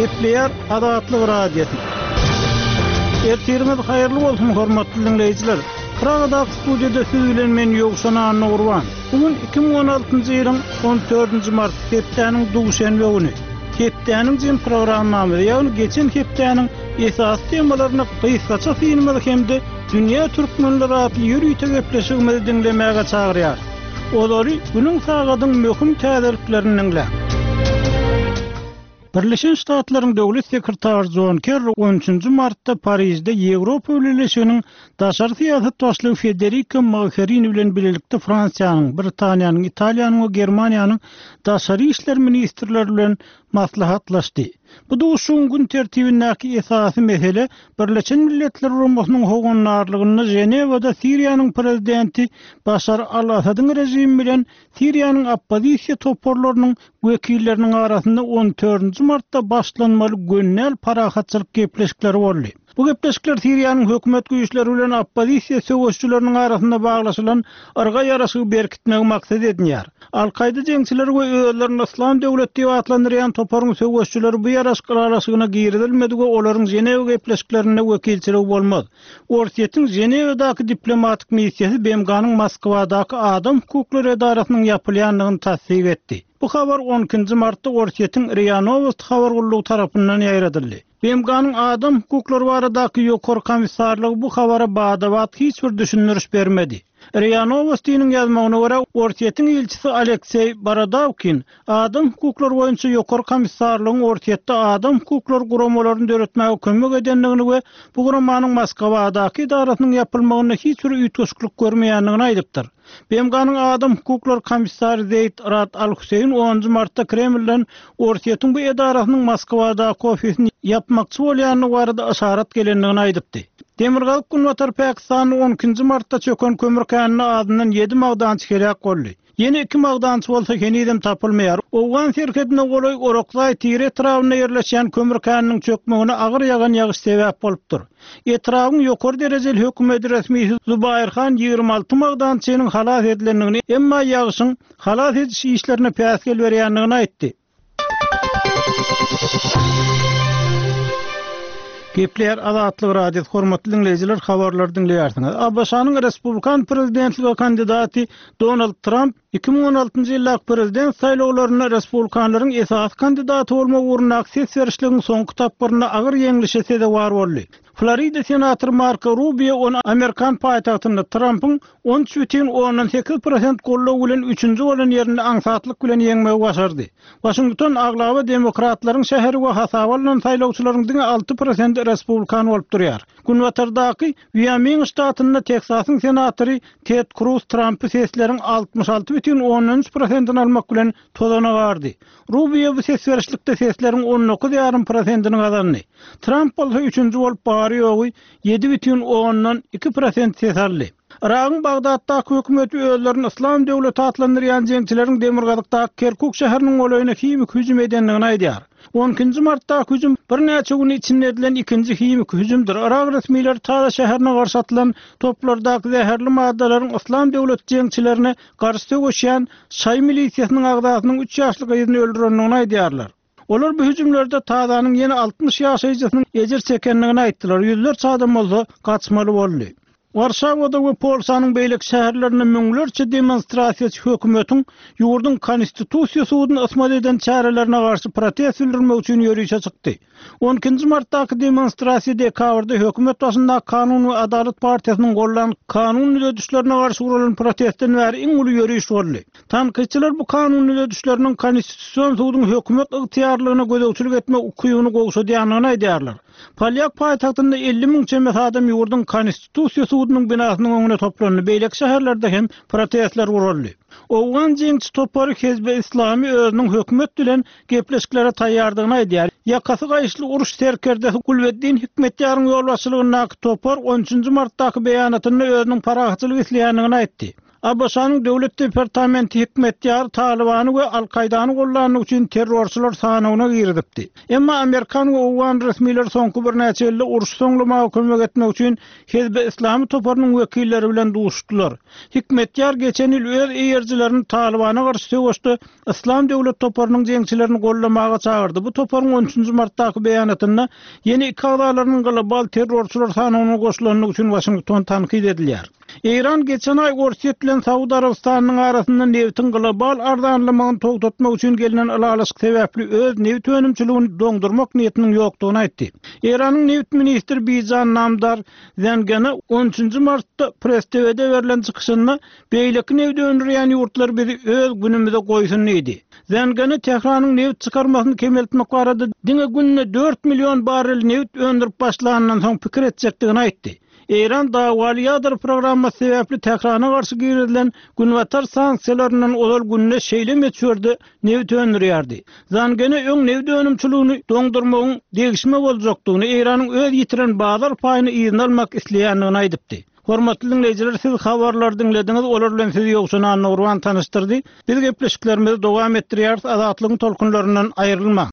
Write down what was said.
Kepler Adatlyk radiosu. Ertirimiz hayırlı bolsun hormatly dinleyijiler. Pragada studiyada siz bilen men Ýogşan Nurwan. Bugün 2016-njy ýylyň 14-nji mart hepdeniň duşanbe güni. Hepdeniň jym programmamy, ýa-ni geçen hepdeniň esas temalaryny kysgaça synmady hemde dünýä türkmenleri atly ýürüýte gepleşigimizi dinlemäge çagyrýar. Olary günüň sagadyň möhüm täzeliklerini dinle. Birleşen Ştatlaryň döwlet sekretary John Kerry 13-nji martda Parisde Ýewropa Birleşiginiň daşary syýasat başlygy Federica Mogherini bilen birlikde Fransiýanyň, Britaniýanyň, Italiýanyň we Germaniýanyň daşary işler ministrleri bilen maslahatlaşdy. Bu duşun gün tertibindäki esasy mesele Birleşen Milletler Guramasynyň hogunlarlygyny Jenewada Siriýanyň prezidenti Başar al-Asadyň rejimi bilen Siriýanyň oppozisiýa toporlarynyň wekilleriniň arasynda 14-nji martda başlanmaly gönnäl parahatçylyk gepleşikleri boldy. Bu gepleşikler Siriýanyň hökümet güýçleri bilen oppozisiýa söwüşçüleriniň arasynda baglaşylan arga ýaraşygy berkitmek maksat edilýär. Al-Qaida jeňçileri we özlerini Islam döwleti diýip adlandyrýan toparyň söwüşçüleri bu ýaraşyk araşygyna giridilmedi we olaryň Jenewa gepleşiklerine wekilçilik bolmaz. Ortiýetiň Jenewadaky diplomatik missiýasy BMG-nyň Moskwadaky Adam Hukuklary Edarasynyň ýapylýanlygyny tasdiq etdi. Bu habar 12-nji martda Ortiýetiň RIA Novosti habar gullugy tarapyndan ýaýradyldy. BMG-nyň Adam Hukuklary baradaky ýokary komissarlygy bu habara badabat hiç bir düşündiriş bermedi. RIA Novosti'nin ýazmagyna görä Ortiýetiň elçisi Aleksey Baradawkin adam hukuklary boýunça ýokary komissarlygyň Ortiýetde adam hukuklary guramalaryny döretmäge kömek edenligini we bu guramanyň Moskwadaky idarasynyň ýapylmagyna hiç bir üýtgeçlik görmeýänligini aýdypdyr. BMG-nyň adam hukuklary komissary Zeyd Rad Al-Huseyn 10-njy martda Kremlden Ortiýetiň bu idarasynyň Moskwadaky ofisini ýapmakçy bolýanyny barada aşarat gelenligini aýdypdy. Demirgalyk Günwatar Pakistanyň 12-nji martda çöken kömür kanyny adından 7 magdançy gerek boldy. Yeni 2 magdançy bolsa henidem tapylmaýar. Owgan şirketine goly Oroqlay tire etrawyna ýerleşen kömür kanynyň çökmegine agyr ýagan ýagyş sebäp bolupdyr. Etrawyň ýokary derejeli hökümet resmisi Zubair Khan 26 magdançynyň halas edilenligini, emma ýagyşyň halas ediş işlerine päsgel berýänligini aýtdy. Kepler Adatlyk radiosu hormatly dinleyijiler, habarlar dinleýärsiňiz. ABC-nyň Respublikan prezidentligi kandidaty Donald Trump 2016-njy ýylyk prezident saýlawlaryna Respublikanlaryň esas kandidaty bolmak ugruna ses berişliginiň soňky tapmaryna agyr ýeňilişe sebäp boldy. Florida senator Marco Rubio on Amerikan paýtagtynda Trump'yň 13,8% gollaw bilen 3-nji bolan ýerini aňsatlyk bilen ýeňmegi başardy. Washington aglawa demokratlaryň şäheri we hasaballanan saýlawçylaryň 6% Respublikan bolup durýar. Günwatardaky Wyoming ştatynda Texasyň senatory Ted Cruz Trump'y sesleriň 66,13%-ni almak bilen tozana bardy. Rubio bu ses berişlikde sesleriň 19,5%-ni gazandy. Trump bolsa 3-nji bolup barýogy 7,2% ses aldy. Irak'ın Bagdat'daki hökümeti özlerini İslam döwleti adlandyrýan jeňçileriň Demirgazykdaky Kerkuk şäheriniň olaýyna himik hüjüm edenligini aýdýar. 12-nji martdaky hüjüm bir näçe gün içinde edilen ikinji himik hüjümdir. Irak resmiýetleri taýda şäherine garşy atylan toplardaky zäherli maddalaryň İslam döwleti jeňçilerine garşy töweşýän Şay milisiýasynyň agdasynyň 3 ýaşly gyzyny öldürenligini aýdýarlar. Olar bu hüjümlerde taýdanyň ýene 60 ýaşaýjysynyň ejir çekenligini aýtdylar. Ýüzlerçe adam bolsa gaçmaly boldy. Warşawada we Polsanyň beýlik şäherlerinde müňlerçe demonstrasiýaçy hökümetiň ýurdun konstitusiýa suwudyny ysmat eden çärelerine garşy protest bildirmek üçin ýürüýüşe çykdy. 12-nji martdaky demonstrasiýa dekabrda hökümet başyndaky Kanun we Adalet partiýasynyň gollan kanun ýödüşlerine garşy guralan protestden bäri iň uly ýürüýüş boldy. Tanqidçiler bu kanun ýödüşleriniň konstitusiýa suwudyň hökümet ygtyýarlygyna gözegçilik etmek ukybyny gowşadýanyny aýdýarlar. Polyak paýtagtynda 50.000 çemet adam ýurdun konstitusiýa suwudynyň binasynyň öňüne toplandy. Beýlek şäherlerde hem protestler guruldy. Owgan jeňçi topary Hezbi Islami özüniň hökümet bilen gepleşiklere taýýardygyny aýdýar. Ýakasy gaýşly uruş serkerdesi Gulweddin Hikmetýaryň ýolbaşçylygyna topar 13-nji martdaky beýanatynda özüniň parahatçylyk isleýänligini aýtdy. Abbasanyň döwlet departamenti hikmetýär Talibany we Al-Qaidany gollanyk üçin terrorçylar sanawyna girdipdi. Emma Amerikan we Uwan resmiler soňky bir näçe ýylda uruş soňlamagy kömek etmek üçin Hizb-i Islami toparynyň wekilleri bilen duşdular. Hikmetýär geçen ýyl öz eýerjilerini Talibana garşy söwüşdi. İslam döwlet toparynyň jeňçilerini gollamaga çağırdy. Bu toparyň 13-nji martdaky beýanatynda ýeni iki agdalarynyň global terrorçylar sanawyna goşulanyny üçin Washington tanqid edilýär. İran geçen ay Orsiýet bilen Saudy Arabistanynyň arasynda newtin global ardanlygyny togtatmak üçin gelinen alalyşyk sebäpli öz newt önümçiligini doňdurmak niýetiniň ýokdugyny aýtdy. İranyň newt ministri Bizan Namdar Zengani 13-nji martda press TV'de berilen çykyşynda beýleki newt öndürýän ýurtlar bizi öz günümizde goýsun diýdi. Zengani Tehranyň newt çykarmasyny kemeltmek barada diňe gününe 4 milyon barrel newt öndürip başlanandan soň pikir etjekdigini aýtdy. İran dawaly ýadyr programmasy sebäpli Tehrana garşy girilen günwatar sanksiýalarynyň olal gününe şeýle meçhurdy newt öndürýärdi. Zangene öň newt önümçiligini doňdurmagyň degişme boljakdygyny, Iranyň öz ýitiren bazar paýyny ýygyny almak isleýändigini aýdypdy. Hormatly dinleyijiler, siz habarlar dinlediňiz, olar bilen sizi ýokşuna Nurwan tanıştyrdy. Biz gepleşiklerimizi dowam etdirýär, azatlygyň tolkunlaryndan aýrylma.